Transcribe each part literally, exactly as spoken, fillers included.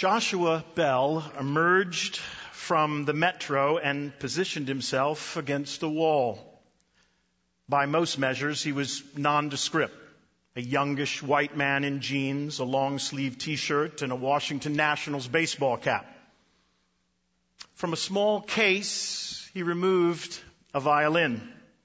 Joshua Bell emerged from the metro and positioned himself against a wall. By most measures, he was nondescript. A youngish white man in jeans, a long-sleeved T-shirt, and a Washington Nationals baseball cap. From a small case, he removed a violin.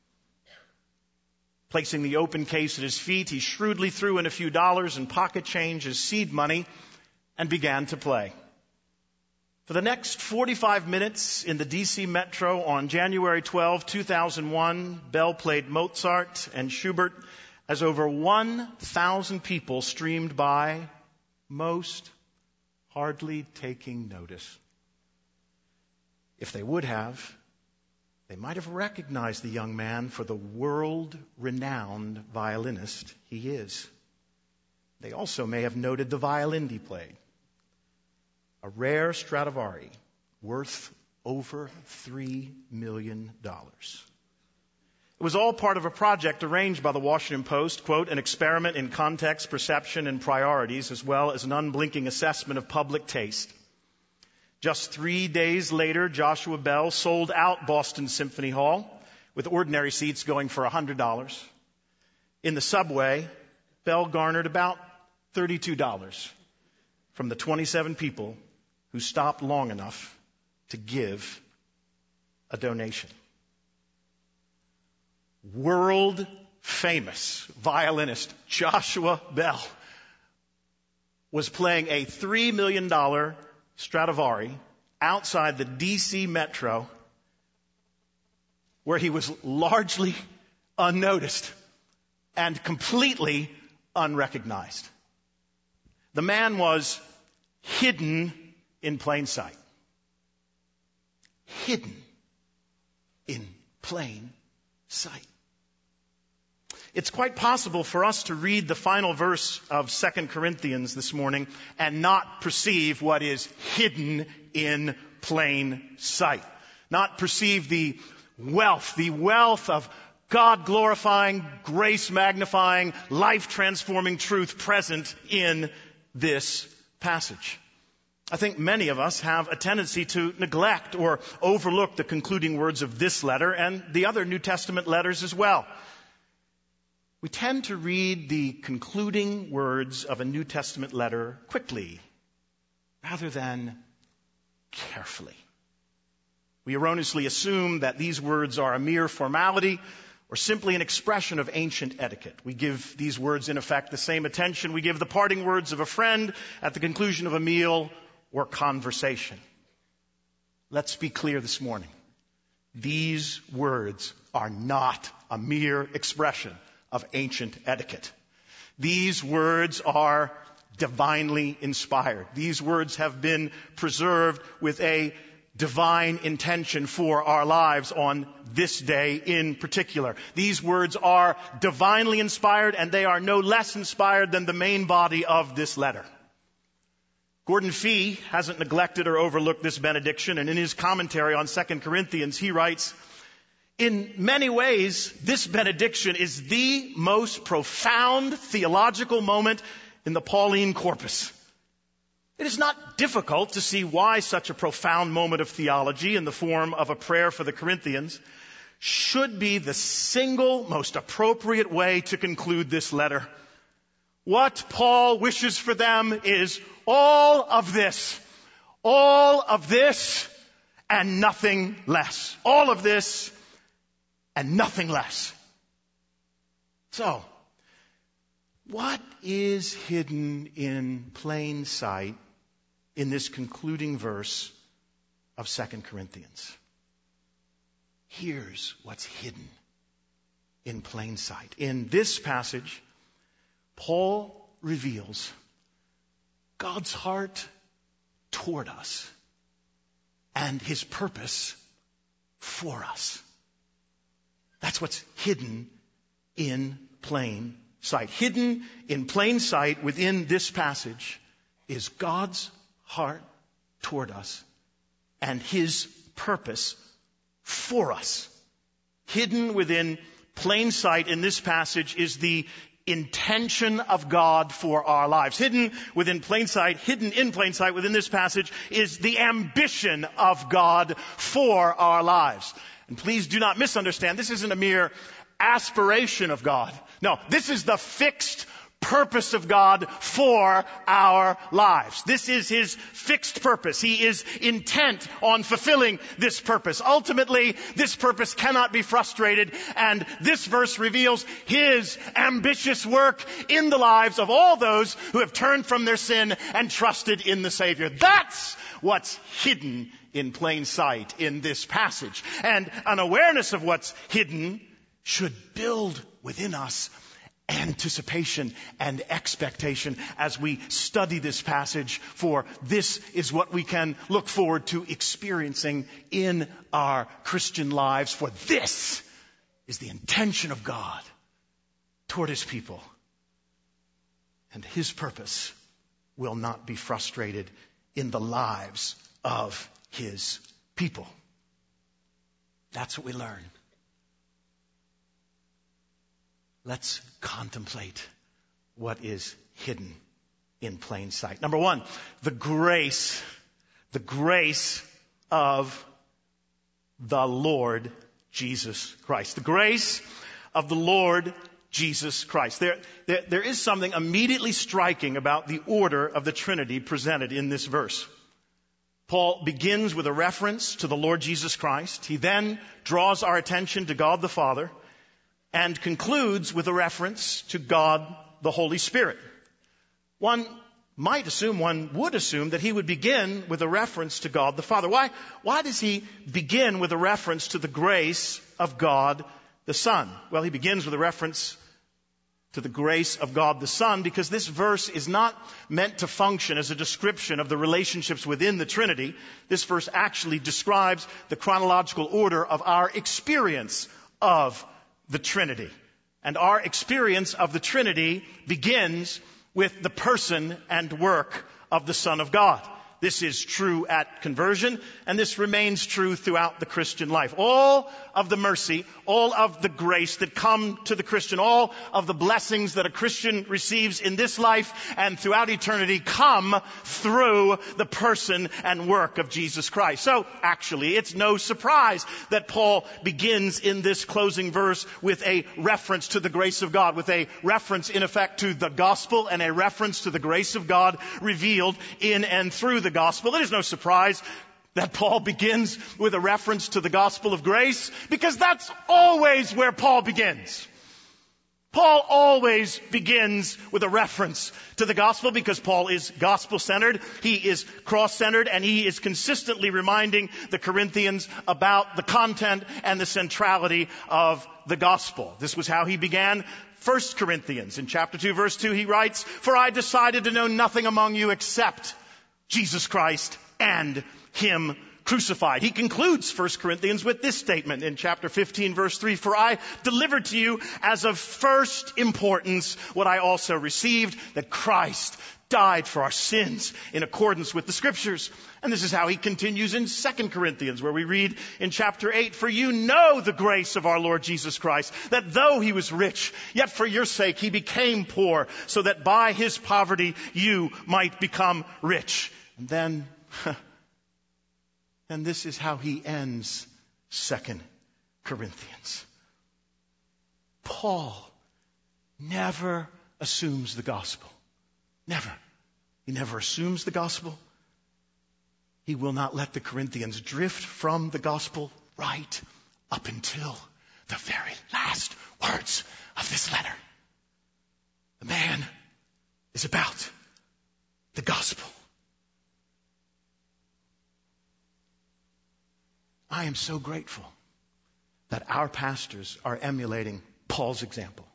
Placing the open case at his feet, he shrewdly threw in a few dollars and pocket change as seed money and began to play. For the next forty-five minutes in the D C Metro on January twelfth, two thousand one, Bell played Mozart and Schubert as over one thousand people streamed by, most hardly taking notice. If they would have, they might have recognized the young man for the world-renowned violinist he is. They also may have noted the violin he played. A rare Stradivari worth over three million dollars. It was all part of a project arranged by the Washington Post, quote, an experiment in context, perception, and priorities, as well as an unblinking assessment of public taste. Just three days later, Joshua Bell sold out Boston Symphony Hall, with ordinary seats going for one hundred dollars. In the subway, Bell garnered about thirty-two dollars from the twenty-seven people who stopped long enough to give a donation. World famous violinist Joshua Bell was playing a three million dollars Stradivari outside the D C Metro, where he was largely unnoticed and completely unrecognized. The man was hidden in plain sight. Hidden in plain sight. It's quite possible for us to read the final verse of Second Corinthians this morning and not perceive what is hidden in plain sight. Not perceive the wealth, the wealth of God-glorifying, grace-magnifying, life-transforming truth present in this passage. I think many of us have a tendency to neglect or overlook the concluding words of this letter and the other New Testament letters as well. We tend to read the concluding words of a New Testament letter quickly, rather than carefully. We erroneously assume that these words are a mere formality or simply an expression of ancient etiquette. We give these words, in effect, the same attention we give the parting words of a friend at the conclusion of a meal or conversation. Let's be clear this morning. These words are not a mere expression of ancient etiquette. These words are divinely inspired. These words have been preserved with a divine intention for our lives on this day in particular. These words are divinely inspired, and they are no less inspired than the main body of this letter. Gordon Fee hasn't neglected or overlooked this benediction, and in his commentary on Second Corinthians, he writes, in many ways, this benediction is the most profound theological moment in the Pauline corpus. It is not difficult to see why such a profound moment of theology in the form of a prayer for the Corinthians should be the single most appropriate way to conclude this letter. What Paul wishes for them is all of this, all of this and nothing less. All of this and nothing less. So, what is hidden in plain sight in this concluding verse of Second Corinthians? Here's what's hidden in plain sight. In this passage, Paul reveals God's heart toward us and his purpose for us. That's what's hidden in plain sight. Hidden in plain sight within this passage is God's heart toward us and his purpose for us. Hidden within plain sight in this passage is the intention of God for our lives. Hidden within plain sight, hidden in plain sight within this passage is the ambition of God for our lives. And please do not misunderstand, this isn't a mere aspiration of God. No, this is the fixed purpose of God for our lives. This is His fixed purpose. He is intent on fulfilling this purpose. Ultimately, this purpose cannot be frustrated, and this verse reveals His ambitious work in the lives of all those who have turned from their sin and trusted in the Savior. That's what's hidden in plain sight in this passage. And an awareness of what's hidden should build within us anticipation and expectation as we study this passage, for this is what we can look forward to experiencing in our Christian lives, for this is the intention of God toward His people. And His purpose will not be frustrated in the lives of His people. That's what we learn. Let's contemplate what is hidden in plain sight. Number one, the grace, the grace of the Lord Jesus Christ. The grace of the Lord Jesus Christ. There, there, there is something immediately striking about the order of the Trinity presented in this verse. Paul begins with a reference to the Lord Jesus Christ. He then draws our attention to God the Father, and concludes with a reference to God the Holy Spirit. One might assume, one would assume, that he would begin with a reference to God the Father. Why, why does he begin with a reference to the grace of God the Son? Well, he begins with a reference to the grace of God the Son because this verse is not meant to function as a description of the relationships within the Trinity. This verse actually describes the chronological order of our experience of the Trinity. And our experience of the Trinity begins with the person and work of the Son of God. This is true at conversion, and this remains true throughout the Christian life. All of the mercy, all of the grace that come to the Christian, all of the blessings that a Christian receives in this life and throughout eternity come through the person and work of Jesus Christ. So, actually, it's no surprise that Paul begins in this closing verse with a reference to the grace of God, with a reference, in effect, to the gospel and a reference to the grace of God revealed in and through the gospel. It is no surprise that Paul begins with a reference to the gospel of grace, because that's always where Paul begins. Paul always begins with a reference to the gospel because Paul is gospel-centered, he is cross-centered, and he is consistently reminding the Corinthians about the content and the centrality of the gospel. This was how he began First Corinthians. In chapter two, verse two, he writes, "For I decided to know nothing among you except Jesus Christ and Him crucified." He concludes First Corinthians with this statement in chapter fifteen, verse three, "For I delivered to you as of first importance what I also received, that Christ died for our sins in accordance with the Scriptures." And this is how he continues in Second Corinthians, where we read in chapter eight, "For you know the grace of our Lord Jesus Christ, that though He was rich, yet for your sake He became poor, so that by His poverty you might become rich." And then, and this is how he ends Second Corinthians. Paul never assumes the gospel. Never. He never assumes the gospel. He will not let the Corinthians drift from the gospel right up until the very last words of this letter. The man is about the gospel. I am so grateful that our pastors are emulating Paul's example.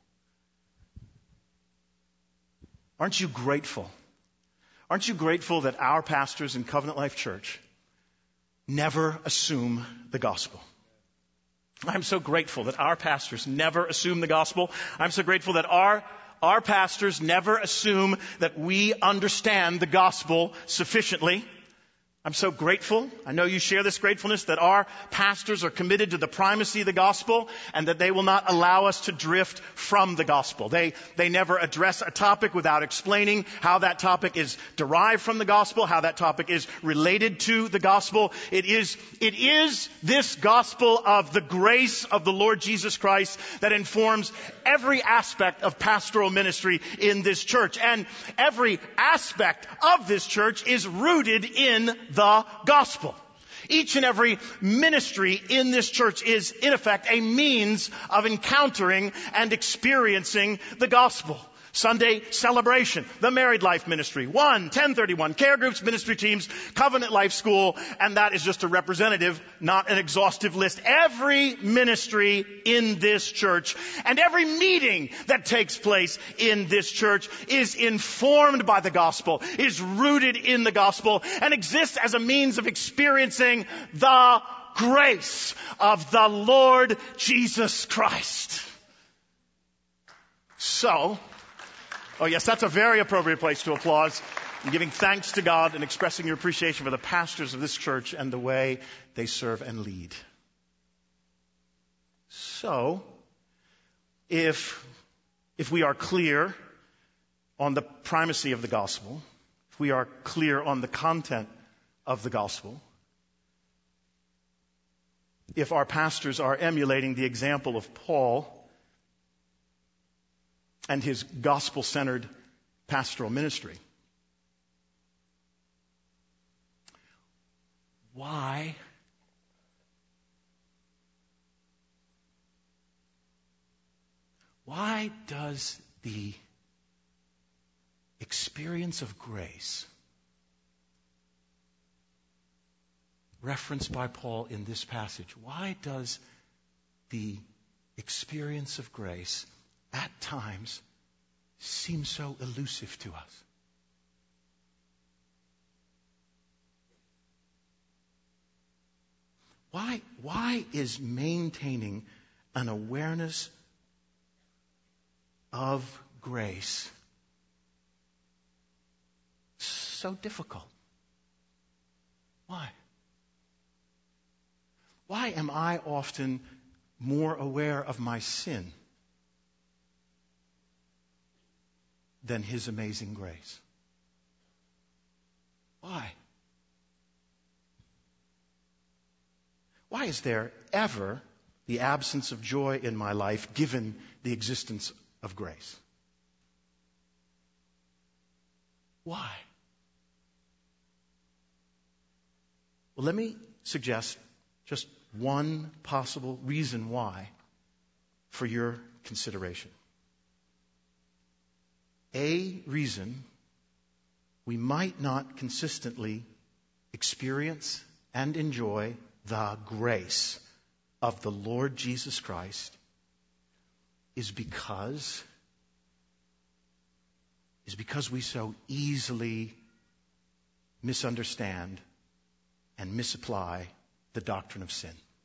Aren't you grateful? Aren't you grateful that our pastors in Covenant Life Church never assume the gospel? I'm so grateful that our pastors never assume the gospel. I'm so grateful that our our pastors never assume that we understand the gospel sufficiently. I'm so grateful. I know you share this gratefulness that our pastors are committed to the primacy of the gospel and that they will not allow us to drift from the gospel. They, they never address a topic without explaining how that topic is derived from the gospel, how that topic is related to the gospel. It is, it is this gospel of the grace of the Lord Jesus Christ that informs every aspect of pastoral ministry in this church. And every aspect of this church is rooted in the gospel. Each and every ministry in this church is, in effect, a means of encountering and experiencing the gospel. Sunday celebration, the Married Life Ministry, one, ten thirty-one, care groups, ministry teams, Covenant Life School, and that is just a representative, not an exhaustive list. Every ministry in this church and every meeting that takes place in this church is informed by the gospel, is rooted in the gospel, and exists as a means of experiencing the grace of the Lord Jesus Christ. So, oh yes, that's a very appropriate place to applause. And giving thanks to God and expressing your appreciation for the pastors of this church and the way they serve and lead. So, if, if we are clear on the primacy of the gospel, if we are clear on the content of the gospel, if our pastors are emulating the example of Paul and his gospel-centered pastoral ministry, why why does the experience of grace referenced by Paul in this passage, why does the experience of grace at times seem so elusive to us? Why, why is maintaining an awareness of grace so difficult? Why? Why am I often more aware of my sin than His amazing grace? Why? Why is there ever the absence of joy in my life given the existence of grace? Why? Well, let me suggest just one possible reason why for your consideration. A reason we might not consistently experience and enjoy the grace of the Lord Jesus Christ is because is because we so easily misunderstand and misapply the doctrine of sin.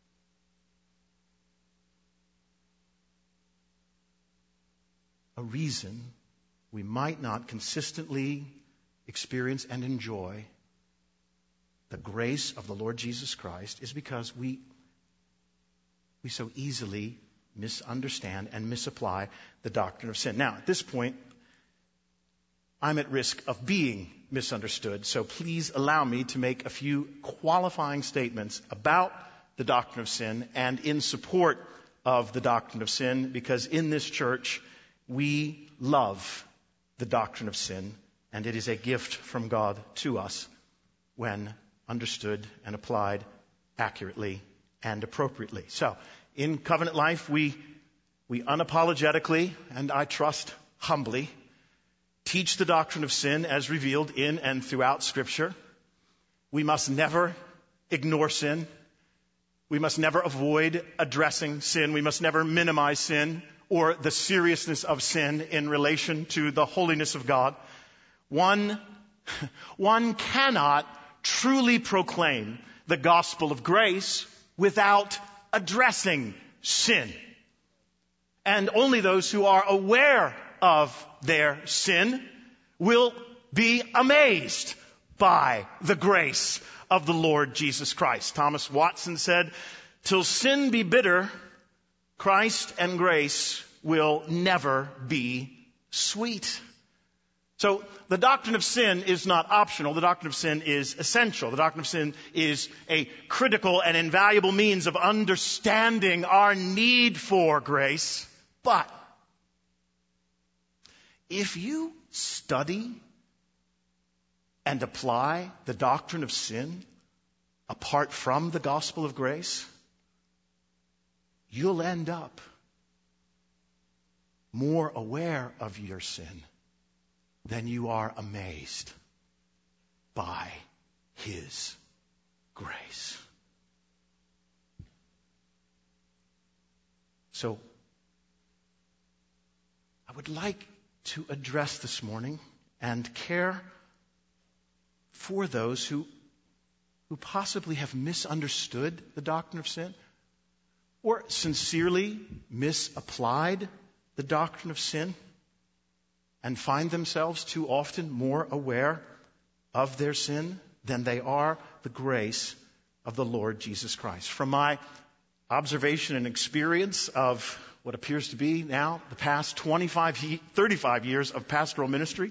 A reason we might not consistently experience and enjoy the grace of the Lord Jesus Christ is because we we so easily misunderstand and misapply the doctrine of sin. Now, at this point, I'm at risk of being misunderstood, so please allow me to make a few qualifying statements about the doctrine of sin and in support of the doctrine of sin, because in this church, we love the doctrine of sin, and it is a gift from God to us when understood and applied accurately and appropriately. So, in covenant life, we we unapologetically, and I trust humbly, teach the doctrine of sin as revealed in and throughout Scripture. We must never ignore sin. We must never avoid addressing sin. We must never minimize sin or the seriousness of sin in relation to the holiness of God. One, one cannot truly proclaim the gospel of grace without addressing sin. And only those who are aware of their sin will be amazed by the grace of the Lord Jesus Christ. Thomas Watson said, "Till sin be bitter, Christ and grace will never be sweet." So the doctrine of sin is not optional. The doctrine of sin is essential. The doctrine of sin is a critical and invaluable means of understanding our need for grace. But if you study and apply the doctrine of sin apart from the gospel of grace, you'll end up more aware of your sin than you are amazed by His grace. So, I would like to address this morning and care for those who, who possibly have misunderstood the doctrine of sin or sincerely misapplied the doctrine of sin and find themselves too often more aware of their sin than they are the grace of the Lord Jesus Christ. From my observation and experience of what appears to be now the past twenty-five, thirty-five years of pastoral ministry,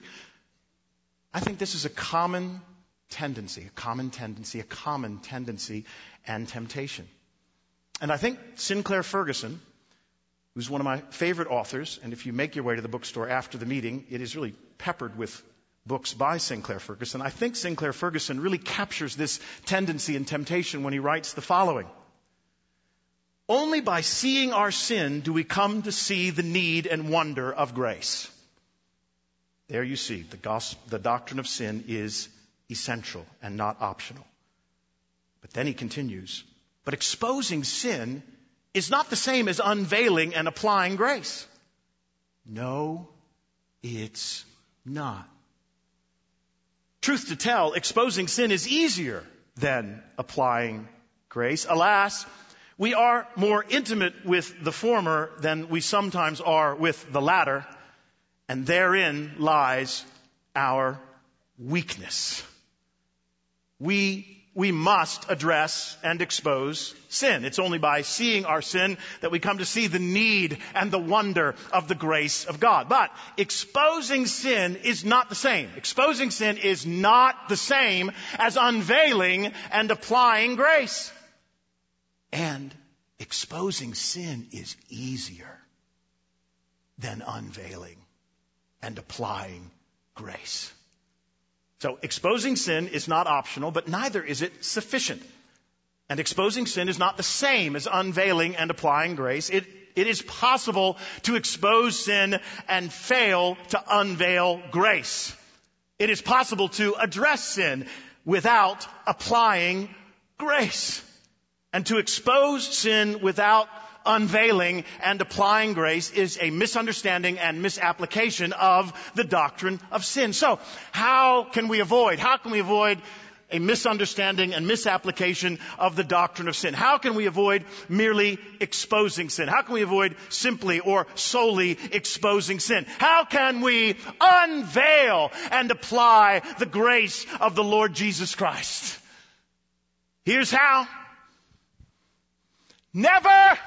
I think this is a common tendency, a common tendency, a common tendency and temptation. And I think Sinclair Ferguson, who's one of my favorite authors, and if you make your way to the bookstore after the meeting, it is really peppered with books by Sinclair Ferguson. I think Sinclair Ferguson really captures this tendency and temptation when he writes the following: "Only by seeing our sin do we come to see the need and wonder of grace." There you see, the gospel, the doctrine of sin is essential and not optional. But then he continues, "But exposing sin is not the same as unveiling and applying grace." No, it's not. Truth to tell, exposing sin is easier than applying grace. Alas, we are more intimate with the former than we sometimes are with the latter, and therein lies our weakness. We We must address and expose sin. It's only by seeing our sin that we come to see the need and the wonder of the grace of God. But exposing sin is not the same. Exposing sin is not the same as unveiling and applying grace. And exposing sin is easier than unveiling and applying grace. So exposing sin is not optional, but neither is it sufficient. And exposing sin is not the same as unveiling and applying grace. It, it is possible to expose sin and fail to unveil grace. It is possible to address sin without applying grace. And to expose sin without unveiling and applying grace is a misunderstanding and misapplication of the doctrine of sin. So, how can we avoid, how can we avoid a misunderstanding and misapplication of the doctrine of sin? How can we avoid merely exposing sin? How can we avoid simply or solely exposing sin? How can we unveil and apply the grace of the Lord Jesus Christ? Here's how. Never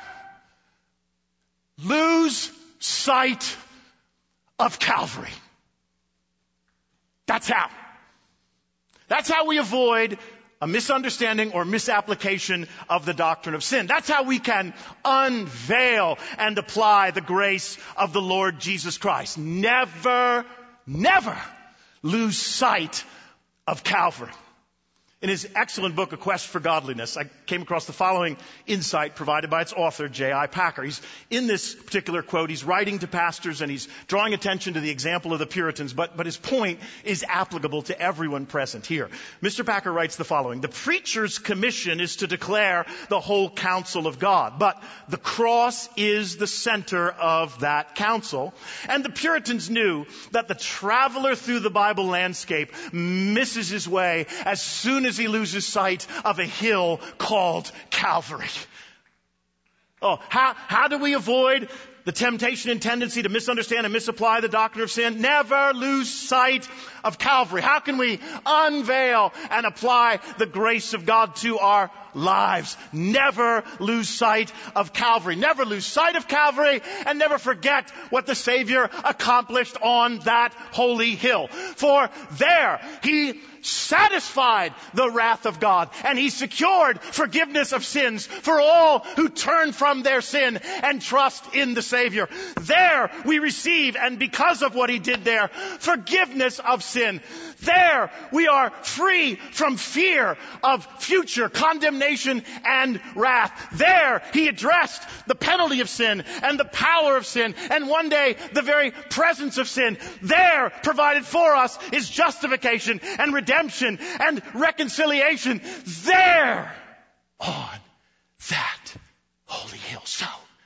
lose sight of Calvary. That's how. That's how we avoid a misunderstanding or misapplication of the doctrine of sin. That's how we can unveil and apply the grace of the Lord Jesus Christ. Never, never lose sight of Calvary. In his excellent book, A Quest for Godliness, I came across the following insight provided by its author, J I Packer. He's, in this particular quote, he's writing to pastors and he's drawing attention to the example of the Puritans, but, but his point is applicable to everyone present here. Mister Packer writes the following: "The preacher's commission is to declare the whole counsel of God, but the cross is the center of that counsel. And the Puritans knew that the traveler through the Bible landscape misses his way as soon as as he loses sight of a hill called Calvary." Oh, how, how do we avoid the temptation and tendency to misunderstand and misapply the doctrine of sin? Never lose sight of Calvary. How can we unveil and apply the grace of God to our lives? Never lose sight of Calvary. Never lose sight of Calvary, and never forget what the Savior accomplished on that holy hill. For there He satisfied the wrath of God, and He secured forgiveness of sins for all who turn from their sin and trust in the Savior. There we receive, and because of what He did there, forgiveness of sin. There we are free from fear of future condemnation and wrath. There He addressed the penalty of sin and the power of sin, and one day the very presence of sin. There provided for us is justification and redemption and reconciliation. There on that holy hill. So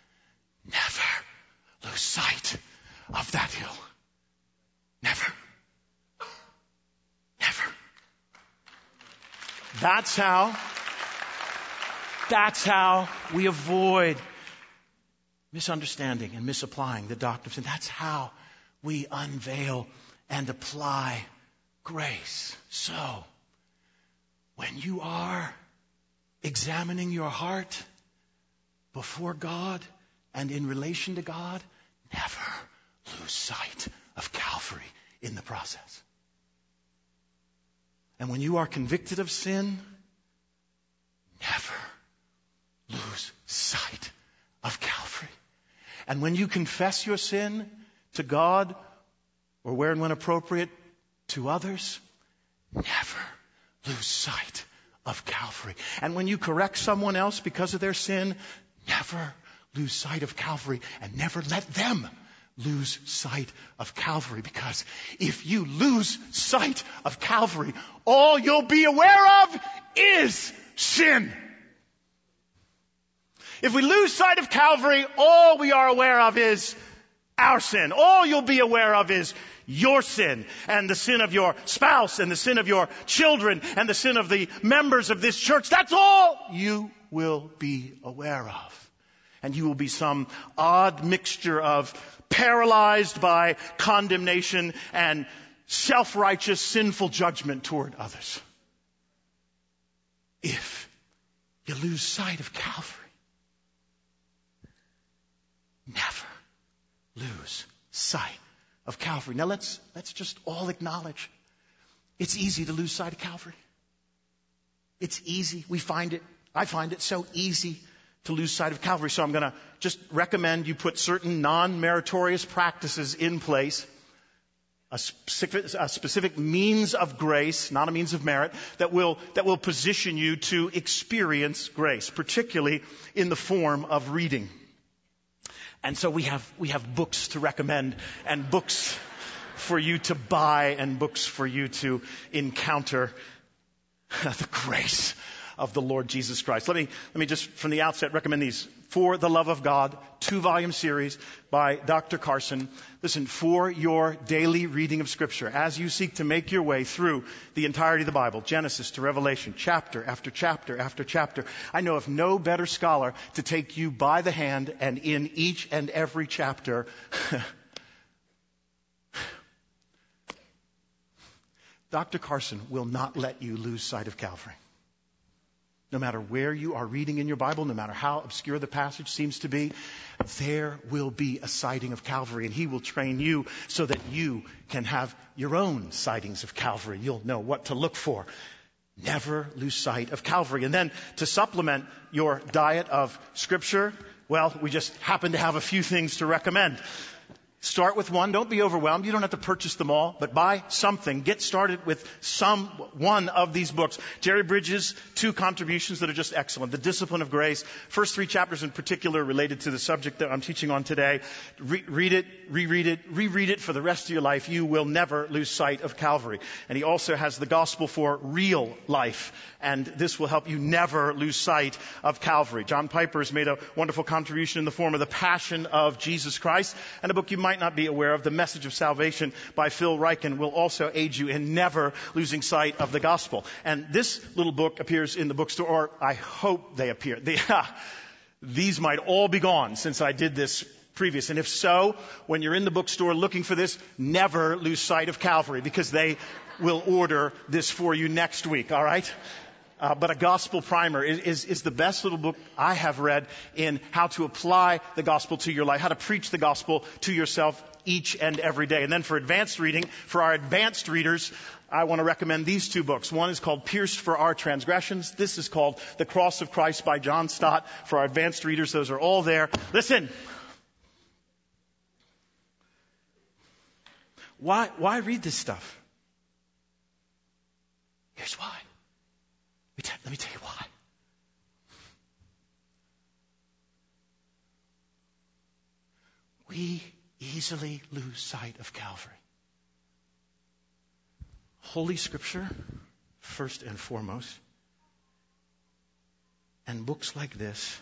never lose sight of that hill. Never. Never. That's how, that's how we avoid misunderstanding and misapplying the doctrine of sin. That's how we unveil and apply grace. So, when you are examining your heart before God and in relation to God, never lose sight of Calvary in the process. And when you are convicted of sin, never lose sight of Calvary. And when you confess your sin to God, or where and when appropriate, to others, never lose sight of Calvary. And when you correct someone else because of their sin, never lose sight of Calvary, and never let them lose sight of Calvary. Because if you lose sight of Calvary, all you'll be aware of is sin. If we lose sight of Calvary, all we are aware of is our sin. All you'll be aware of is your sin, and the sin of your spouse, and the sin of your children, and the sin of the members of this church. That's all you will be aware of. And you will be some odd mixture of paralyzed by condemnation and self-righteous, sinful judgment toward others. If you lose sight of Calvary, never lose sight of Calvary. Now let's let's just all acknowledge it's easy to lose sight of Calvary. It's easy. We find it, I find it so easy to lose sight of Calvary. So I'm going to just recommend you put certain non-meritorious practices in place, a specific, a specific means of grace, not a means of merit, that will, that will position you to experience grace, particularly in the form of reading. And so we have, we have books to recommend, and books for you to buy, and books for you to encounter the grace of the Lord Jesus Christ. Let me, let me just from the outset recommend these. For the Love of God, two-volume series by Doctor Carson. Listen, for your daily reading of Scripture, as you seek to make your way through the entirety of the Bible, Genesis to Revelation, chapter after chapter after chapter, I know of no better scholar to take you by the hand, and in each and every chapter, Doctor Carson will not let you lose sight of Calvary. No matter where you are reading in your Bible, no matter how obscure the passage seems to be, there will be a sighting of Calvary, and he will train you so that you can have your own sightings of Calvary. You'll know what to look for. Never lose sight of Calvary. And then to supplement your diet of Scripture, well, we just happen to have a few things to recommend. Start with one. Don't be overwhelmed. You don't have to purchase them all, but buy something. Get started with some one of these books. Jerry Bridges' two contributions that are just excellent. The Discipline of Grace. First three chapters in particular related to the subject that I'm teaching on today. Re- read it, reread it, reread it for the rest of your life. You will never lose sight of Calvary. And he also has the Gospel for Real Life. And this will help you never lose sight of Calvary. John Piper has made a wonderful contribution in the form of The Passion of Jesus Christ, and a book you might not be aware of, The Message of Salvation by Phil Ryken, will also aid you in never losing sight of the gospel. And this little book appears in the bookstore, or I hope they appear. The, these might all be gone since I did this previous. And if so, when you're in the bookstore looking for this, never lose sight of Calvary, because they will order this for you next week, all right? Uh, but a gospel primer is, is, is the best little book I have read in how to apply the gospel to your life, how to preach the gospel to yourself each and every day. And then for advanced reading, for our advanced readers, I want to recommend these two books. One is called Pierced for Our Transgressions. This is called The Cross of Christ by John Stott. For our advanced readers, those are all there. Listen. Why, why read this stuff? Here's why. Let me, tell, let me tell you why. We easily lose sight of Calvary. Holy Scripture, first and foremost, and books like this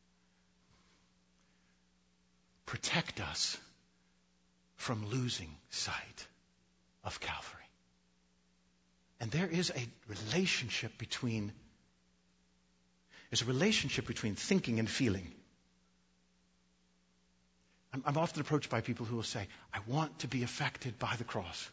protect us from losing sight of Calvary. And there is a relationship between, there's a relationship between thinking and feeling. I'm, I'm often approached by people who will say, I want to be affected by the cross.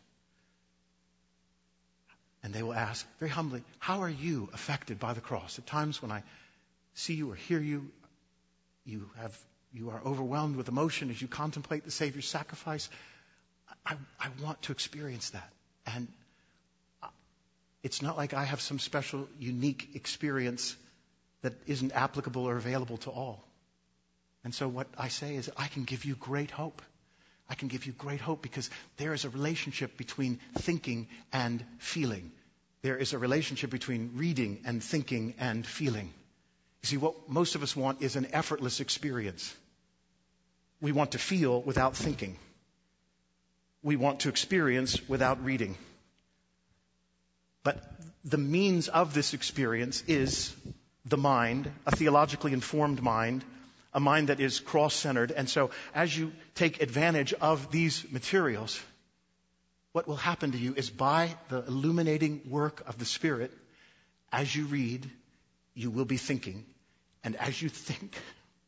And they will ask very humbly, how are you affected by the cross? At times when I see you or hear you, you have you are overwhelmed with emotion as you contemplate the Savior's sacrifice. I, I want to experience that. And it's not like I have some special, unique experience that isn't applicable or available to all. And so what I say is, I can give you great hope. I can give you great hope because there is a relationship between thinking and feeling. There is a relationship between reading and thinking and feeling. You see, what most of us want is an effortless experience. We want to feel without thinking. We want to experience without reading. But the means of this experience is the mind, a theologically informed mind, a mind that is cross-centered. And so as you take advantage of these materials, what will happen to you is by the illuminating work of the Spirit, as you read, you will be thinking. And as you think,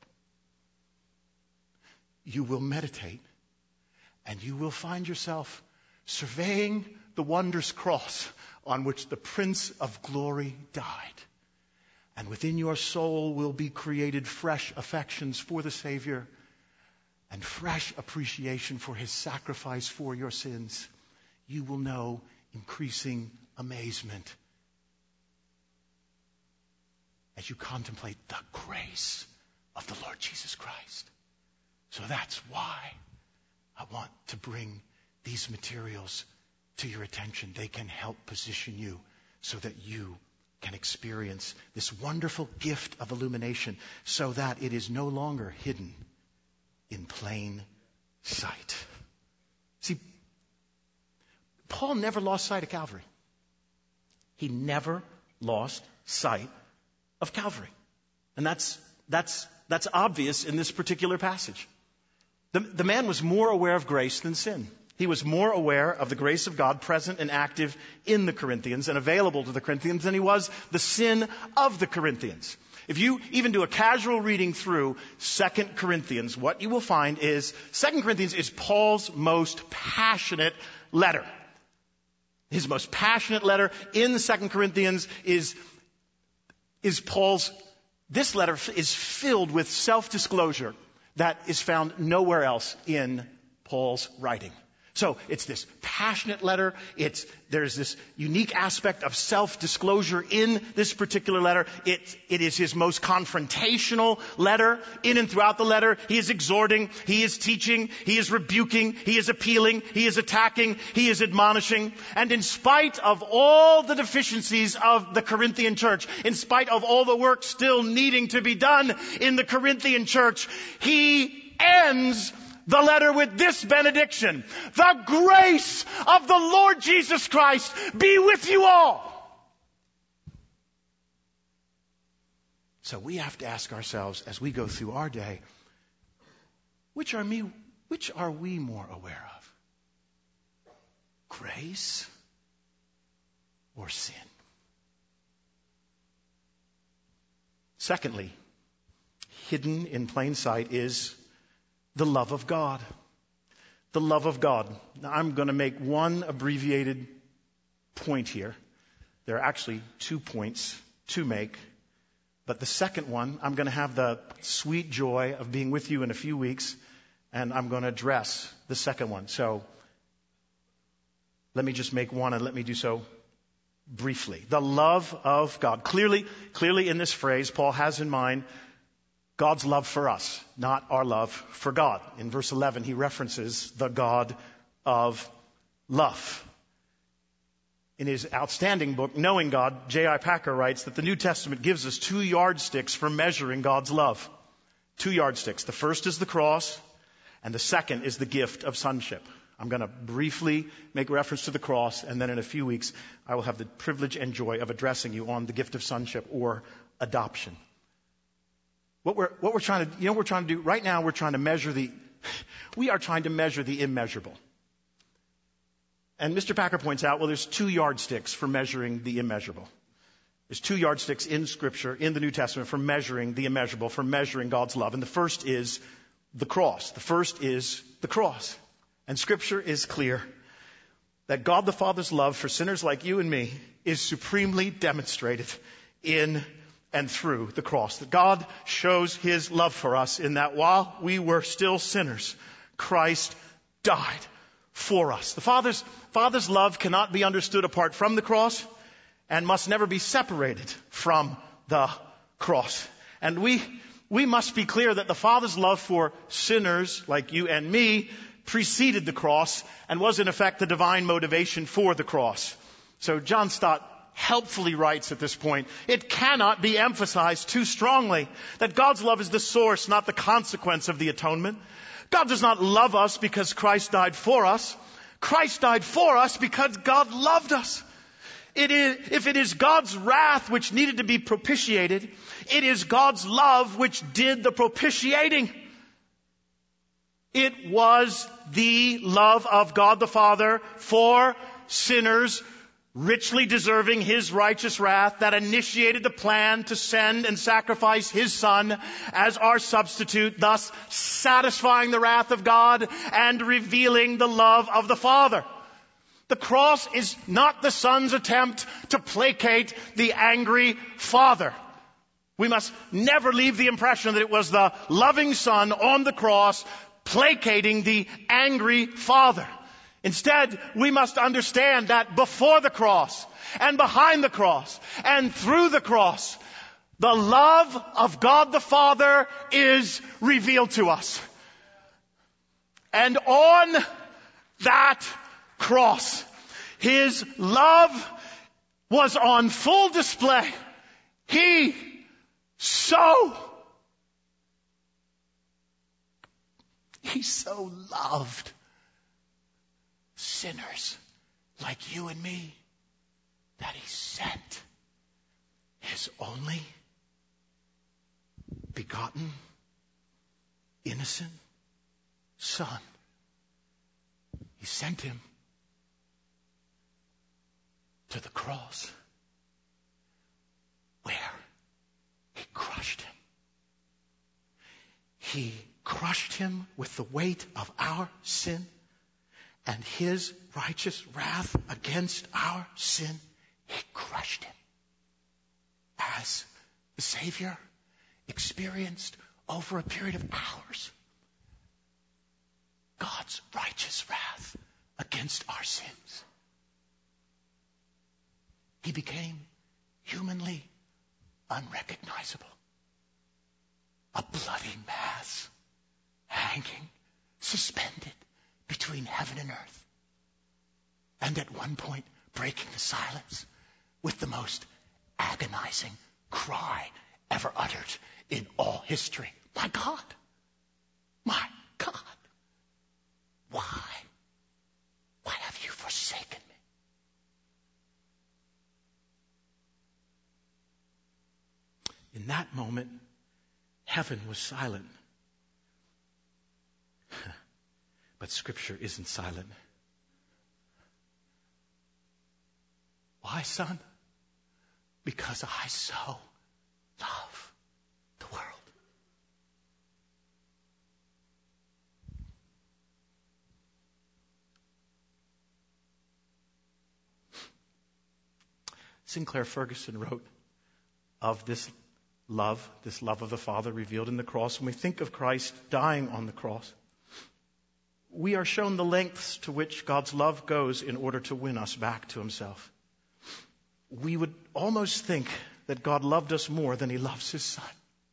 you will meditate. And you will find yourself surveying the wondrous cross on which the Prince of Glory died. And within your soul will be created fresh affections for the Savior and fresh appreciation for His sacrifice for your sins. You will know increasing amazement as you contemplate the grace of the Lord Jesus Christ. So that's why I want to bring these materials to your attention. They can help position you so that you can experience this wonderful gift of illumination so that it is no longer hidden in plain sight. See, Paul never lost sight of Calvary. He never lost sight of Calvary. And that's, that's, that's obvious in this particular passage. The, the man was more aware of grace than sin. He was more aware of the grace of God present and active in the Corinthians and available to the Corinthians than he was the sin of the Corinthians. If you even do a casual reading through Second Corinthians, what you will find is Second Corinthians is Paul's most passionate letter. His most passionate letter in Second Corinthians is, is Paul's, this letter is filled with self-disclosure that is found nowhere else in Paul's writing. So it's this passionate letter. It's, there's this unique aspect of self-disclosure in this particular letter. It, it is his most confrontational letter. In and throughout the letter, he is exhorting, he is teaching, he is rebuking, he is appealing, he is attacking, he is admonishing. And in spite of all the deficiencies of the Corinthian church, in spite of all the work still needing to be done in the Corinthian church, he ends the letter with this benediction: the grace of the Lord Jesus Christ be with you all. So we have to ask ourselves as we go through our day, which are me, which are we more aware of? Grace or sin? Secondly, hidden in plain sight is the love of God. The love of God. Now, I'm going to make one abbreviated point here. There are actually two points to make. But the second one, I'm going to have the sweet joy of being with you in a few weeks, and I'm going to address the second one. So let me just make one, and let me do so briefly. The love of God. Clearly, clearly in this phrase, Paul has in mind God's love for us, not our love for God. In verse eleven, he references the God of love. In his outstanding book, Knowing God, J I Packer writes that the New Testament gives us two yardsticks for measuring God's love. Two yardsticks. The first is the cross, and the second is the gift of sonship. I'm going to briefly make reference to the cross, and then in a few weeks, I will have the privilege and joy of addressing you on the gift of sonship or adoption. What we're, what we're trying to, you know what we're trying to do? Right now, we're trying to measure the, we are trying to measure the immeasurable. And Mister Packer points out, well, there's two yardsticks for measuring the immeasurable. There's two yardsticks in Scripture, in the New Testament, for measuring the immeasurable, for measuring God's love. And the first is the cross. The first is the cross. And Scripture is clear that God the Father's love for sinners like you and me is supremely demonstrated in and through the cross. That God shows His love for us in that while we were still sinners, Christ died for us. The Father's, Father's love cannot be understood apart from the cross and must never be separated from the cross. And we, we must be clear that the Father's love for sinners like you and me preceded the cross and was in effect the divine motivation for the cross. So John Stott helpfully writes at this point, it cannot be emphasized too strongly that God's love is the source, not the consequence of the atonement. God does not love us because Christ died for us. Christ died for us because God loved us. It is, if it is God's wrath which needed to be propitiated, it is God's love which did the propitiating. It was the love of God the Father for sinners richly deserving His righteous wrath that initiated the plan to send and sacrifice His Son as our substitute, thus satisfying the wrath of God and revealing the love of the Father. The cross is not the Son's attempt to placate the angry Father. We must never leave the impression that it was the loving Son on the cross placating the angry Father. Instead, we must understand that before the cross and behind the cross and through the cross, the love of God the Father is revealed to us. And on that cross, His love was on full display. He so, He so loved sinners like you and me that He sent His only begotten, innocent Son. He sent Him to the cross where He crushed Him. He crushed Him with the weight of our sin and His righteous wrath against our sin. He crushed Him as the Savior experienced over a period of hours God's righteous wrath against our sins. He became humanly unrecognizable. A bloody mass hanging, suspended between heaven and earth. And at one point, breaking the silence with the most agonizing cry ever uttered in all history. My God! My God! Why? Why have you forsaken me? In that moment, heaven was silent. But Scripture isn't silent. Why, son? Because I so love the world Sinclair Ferguson wrote of this love, this love of the Father revealed in the cross. When we think of Christ dying on the cross, we are shown the lengths to which God's love goes in order to win us back to himself. We would almost think that God loved us more than he loves his Son.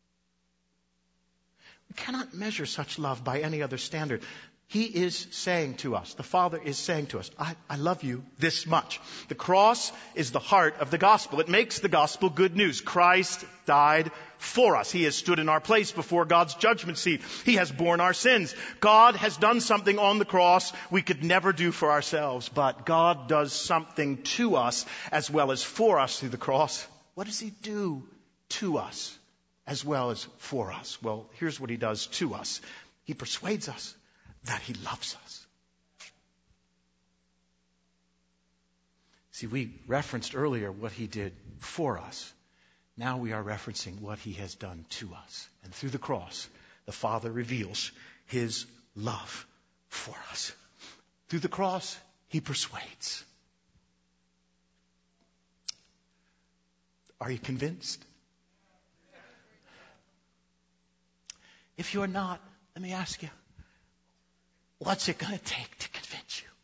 We cannot measure such love by any other standard. He is saying to us, the Father is saying to us, I, I love you this much. The cross is the heart of the gospel. It makes the gospel good news. Christ died for us. He has stood in our place before God's judgment seat. He has borne our sins. God has done something on the cross we could never do for ourselves, but God does something to us as well as for us through the cross. What does he do to us as well as for us? Well, here's what he does to us. He persuades us that he loves us. See, we referenced earlier what he did for us. Now we are referencing what he has done to us. And through the cross, the Father reveals his love for us. Through the cross, he persuades. Are you convinced? If you're not, let me ask you, what's it going to take to convince you?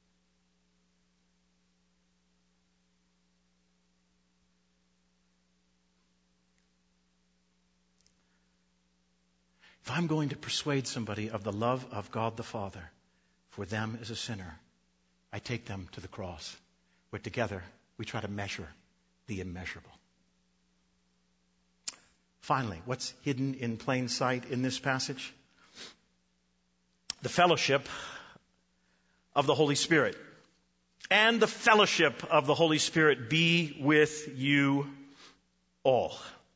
If I'm going to persuade somebody of the love of God the Father for them as a sinner, I take them to the cross, where together we try to measure the immeasurable. Finally, what's hidden in plain sight in this passage? The fellowship of the Holy Spirit. And the fellowship of the Holy Spirit be with you all.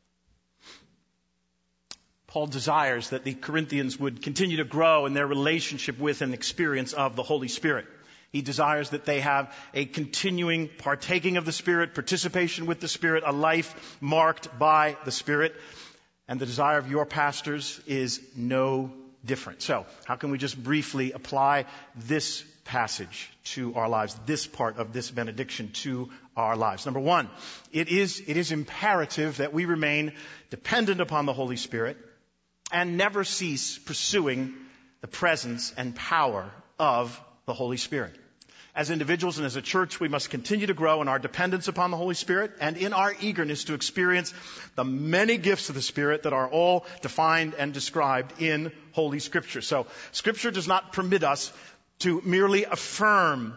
Paul desires that the Corinthians would continue to grow in their relationship with and experience of the Holy Spirit. He desires that they have a continuing partaking of the Spirit, participation with the Spirit, a life marked by the Spirit. And the desire of your pastors is no different. So, how can we just briefly apply this passage to our lives, this part of this benediction to our lives? Number one, it is, it is imperative that we remain dependent upon the Holy Spirit and never cease pursuing the presence and power of the Holy Spirit. As individuals and as a church, we must continue to grow in our dependence upon the Holy Spirit and in our eagerness to experience the many gifts of the Spirit that are all defined and described in Holy Scripture. So, Scripture does not permit us to merely affirm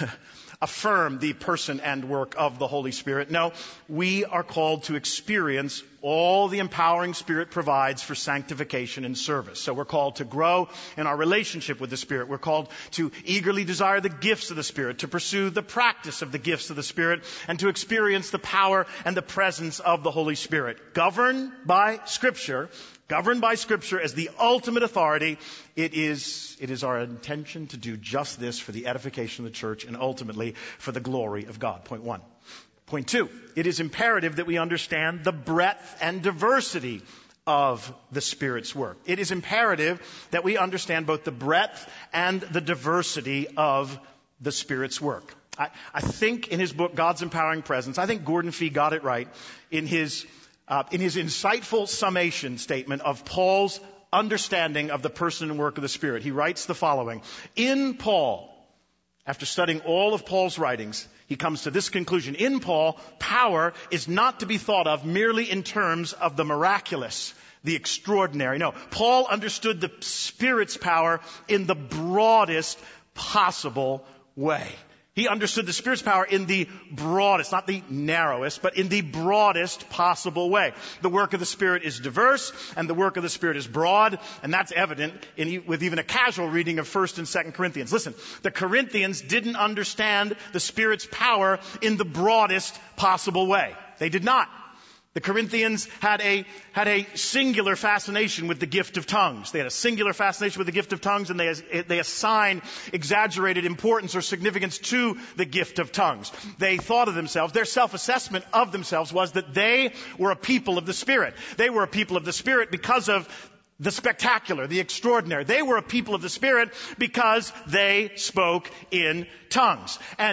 affirm the person and work of the Holy Spirit. No, we are called to experience all the empowering Spirit provides for sanctification and service. So we're called to grow in our relationship with the Spirit. We're called to eagerly desire the gifts of the Spirit, to pursue the practice of the gifts of the Spirit, and to experience the power and the presence of the Holy Spirit. Governed by Scripture, governed by Scripture as the ultimate authority, it is, it is our intention to do just this for the edification of the church and ultimately for the glory of God. Point one. Point two, it is imperative that we understand the breadth and diversity of the Spirit's work. It is imperative that we understand both the breadth and the diversity of the Spirit's work. I, I think in his book, God's Empowering Presence, I think Gordon Fee got it right in his Uh, in his insightful summation statement of Paul's understanding of the person and work of the Spirit. He writes the following. In Paul, after studying all of Paul's writings, he comes to this conclusion. In Paul, power is not to be thought of merely in terms of the miraculous, the extraordinary. No, Paul understood the Spirit's power in the broadest possible way. He understood the Spirit's power in the broadest, not the narrowest, but in the broadest possible way. The work of the Spirit is diverse, and the work of the Spirit is broad, and that's evident in, with even a casual reading of First and Second Corinthians. Listen, the Corinthians didn't understand the Spirit's power in the broadest possible way. They did not. The Corinthians had a, had a singular fascination with the gift of tongues. They had a singular fascination with the gift of tongues, and they, they assigned exaggerated importance or significance to the gift of tongues. They thought of themselves, their self-assessment of themselves was that they were a people of the Spirit. They were a people of the Spirit because of the spectacular, the extraordinary. They were a people of the Spirit because they spoke in tongues. And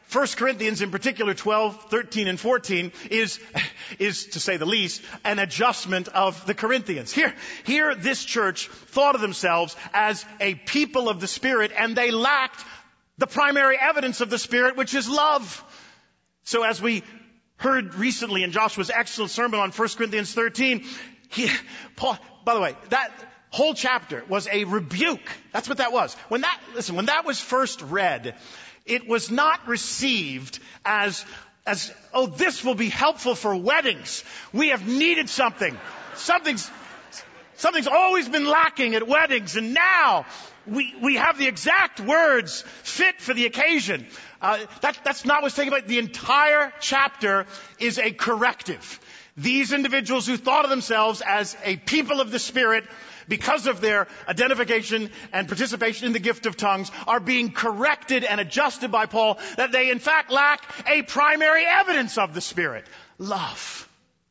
First Corinthians, in particular, twelve, thirteen, and fourteen, is, is, to say the least, an adjustment of the Corinthians. Here, here, this church thought of themselves as a people of the Spirit, and they lacked the primary evidence of the Spirit, which is love. So as we heard recently in Joshua's excellent sermon on First Corinthians thirteen, he, Paul, by the way, that whole chapter was a rebuke. That's what that was. When that, listen, when that was first read, it was not received as, as, oh, this will be helpful for weddings. We have needed something. Something's, something's always been lacking at weddings, and now we, we have the exact words fit for the occasion. Uh, that, that's not what's taken place. The entire chapter is a corrective. These individuals who thought of themselves as a people of the Spirit, because of their identification and participation in the gift of tongues, are being corrected and adjusted by Paul that they in fact lack a primary evidence of the Spirit, love.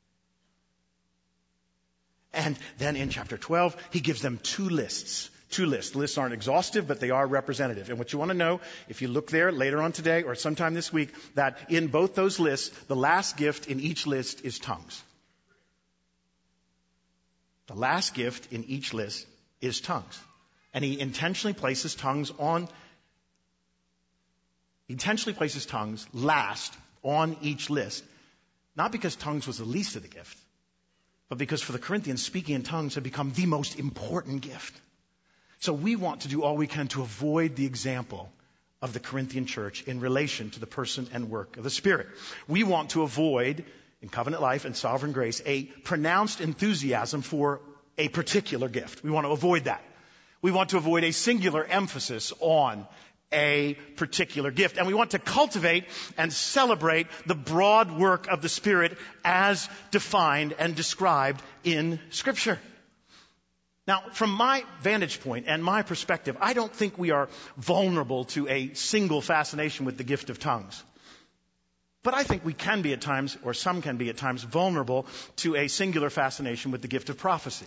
And then in chapter twelve, he gives them two lists. Two lists. The lists aren't exhaustive, but they are representative. And what you want to know, if you look there later on today or sometime this week, that in both those lists, the last gift in each list is tongues. The last gift in each list is tongues. And he intentionally places tongues on, he intentionally places tongues last on each list, not because tongues was the least of the gift, but because for the Corinthians, speaking in tongues had become the most important gift. So we want to do all we can to avoid the example of the Corinthian church in relation to the person and work of the Spirit. We want to avoid, in covenant life and sovereign grace, a pronounced enthusiasm for a particular gift. We want to avoid that. We want to avoid a singular emphasis on a particular gift. And we want to cultivate and celebrate the broad work of the Spirit as defined and described in Scripture. Now, from my vantage point and my perspective, I don't think we are vulnerable to a single fascination with the gift of tongues. But I think we can be at times, or some can be at times, vulnerable to a singular fascination with the gift of prophecy.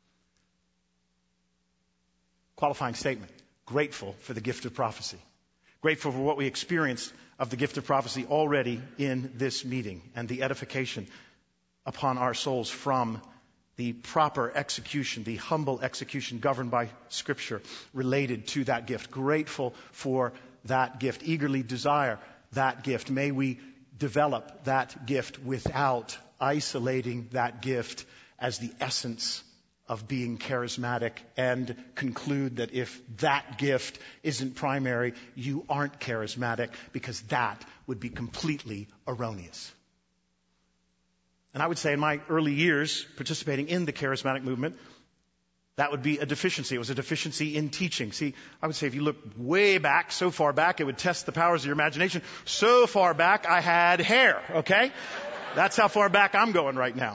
Qualifying statement. Grateful for the gift of prophecy. Grateful for what we experienced of the gift of prophecy already in this meeting and the edification upon our souls from the proper execution, the humble execution governed by Scripture related to that gift. Grateful for that gift. Eagerly desire that gift. May we develop that gift without isolating that gift as the essence of being charismatic, and conclude that if that gift isn't primary, you aren't charismatic, because that would be completely erroneous. And I would say in my early years participating in the charismatic movement, that would be a deficiency. It was a deficiency in teaching. See, I would say if you look way back, so far back, it would test the powers of your imagination. So far back, I had hair, okay? That's how far back I'm going right now.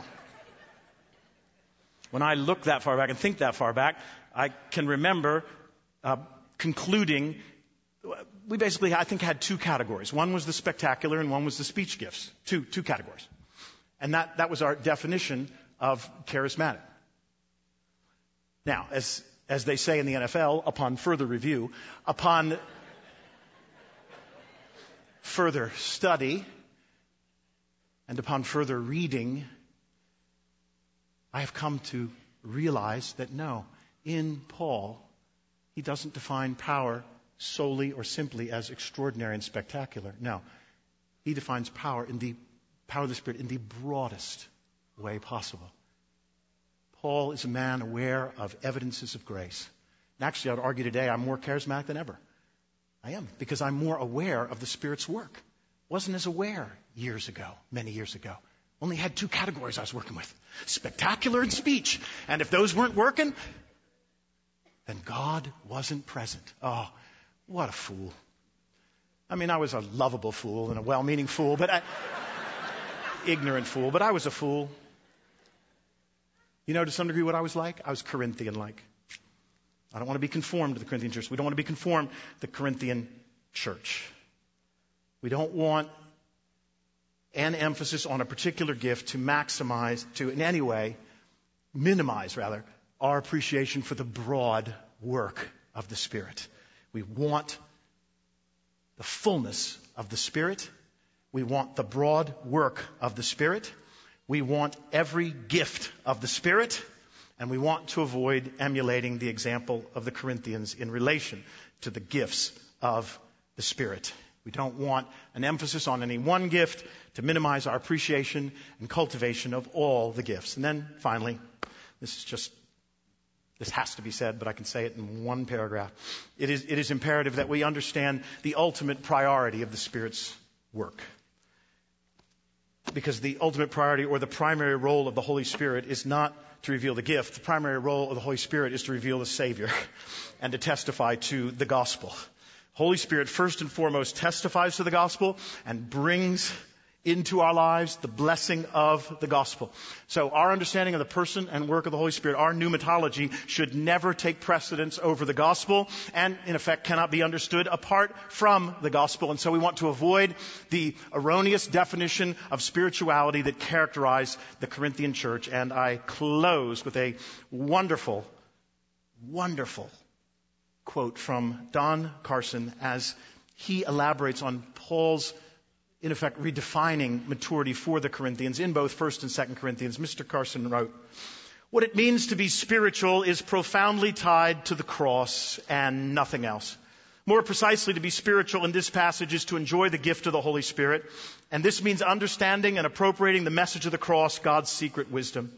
When I look that far back and think that far back, I can remember uh, concluding, we basically, I think, had two categories. One was the spectacular and one was the speech gifts. Two, two categories. And that, that was our definition of charismatic. Now, as, as they say in the N F L, upon further review, upon further study, and upon further reading, I have come to realize that no, in Paul, he doesn't define power solely or simply as extraordinary and spectacular. No, he defines power in the power of the Spirit in the broadest way possible. Paul is a man aware of evidences of grace. And actually, I would argue today I'm more charismatic than ever. I am, because I'm more aware of the Spirit's work. Wasn't as aware years ago, many years ago. Only had two categories I was working with. Spectacular and speech. And if those weren't working, then God wasn't present. Oh, what a fool. I mean, I was a lovable fool and a well-meaning fool, but I... ignorant fool, but I was a fool. You know, to some degree what I was like? I was Corinthian-like. I don't want to be conformed to the Corinthian church. We don't want to be conformed to the Corinthian church. We don't want an emphasis on a particular gift to maximize, to in any way, minimize rather, our appreciation for the broad work of the Spirit. We want the fullness of the Spirit. We want the broad work of the Spirit. We want every gift of the Spirit. And we want to avoid emulating the example of the Corinthians in relation to the gifts of the Spirit. We don't want an emphasis on any one gift to minimize our appreciation and cultivation of all the gifts. And then finally, this is just, this has to be said, but I can say it in one paragraph. It is, it is imperative that we understand the ultimate priority of the Spirit's work. Because the ultimate priority or the primary role of the Holy Spirit is not to reveal the gift. The primary role of the Holy Spirit is to reveal the Savior and to testify to the gospel. Holy Spirit first and foremost testifies to the gospel and brings into our lives the blessing of the gospel. So our understanding of the person and work of the Holy Spirit, our pneumatology, should never take precedence over the gospel and, in effect, cannot be understood apart from the gospel. And so we want to avoid the erroneous definition of spirituality that characterized the Corinthian church. And I close with a wonderful, wonderful quote from Don Carson as he elaborates on Paul's, in effect, redefining maturity for the Corinthians in both First and Second Corinthians. Mister Carson wrote, "What it means to be spiritual is profoundly tied to the cross and nothing else. More precisely, to be spiritual in this passage is to enjoy the gift of the Holy Spirit, and this means understanding and appropriating the message of the cross, God's secret wisdom.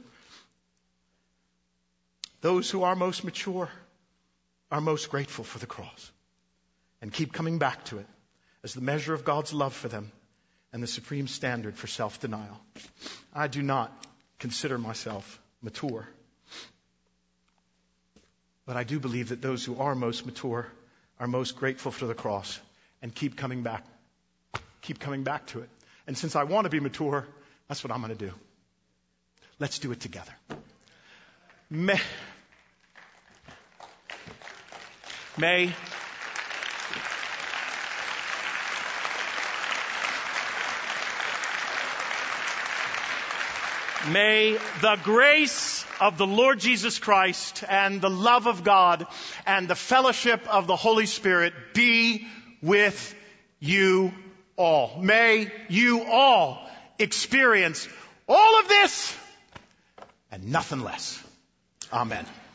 Those who are most mature are most grateful for the cross and keep coming back to it as the measure of God's love for them and the supreme standard for self-denial. I do not consider myself mature, but I do believe that those who are most mature are most grateful for the cross and keep coming back, keep coming back to it. And since I want to be mature, that's what I'm going to do. Let's do it together. May, may May the grace of the Lord Jesus Christ and the love of God and the fellowship of the Holy Spirit be with you all. May you all experience all of this and nothing less. Amen.